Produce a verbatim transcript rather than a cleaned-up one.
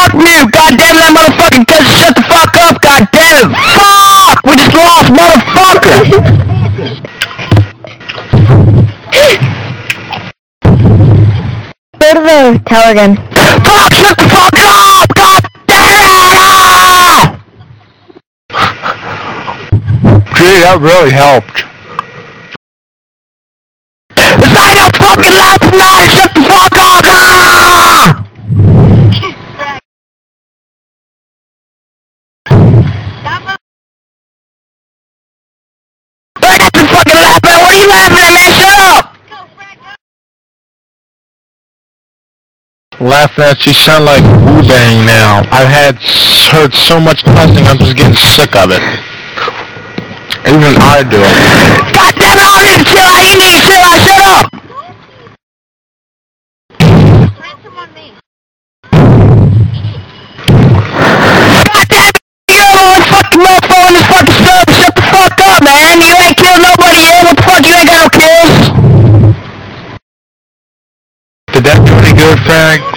fuck mute. God damn that motherfucking kid, shut the fuck up. God damn it. Fuck! We just lost, motherfucker. Go to the tower again. Fuck! Shut the fuck up! God damn it! Gee, that really helped. It's not your fucking last night! Shut the fuck up! Ah! I got you fucking laughing at! What are you laughing at, man? Shut up! Laughing at you sound like Wu-Bang now. I've had heard so much cussing, I'm just getting sick of it. Even I do it. God damn it, all you need to chill out, you need to chill out, shut up! God damn it, you're the only fucking motherfucker in this fucking server, shut the fuck up, man! You ain't killed nobody yet, what the fuck, you ain't got no kills? Did that pretty good, Frank?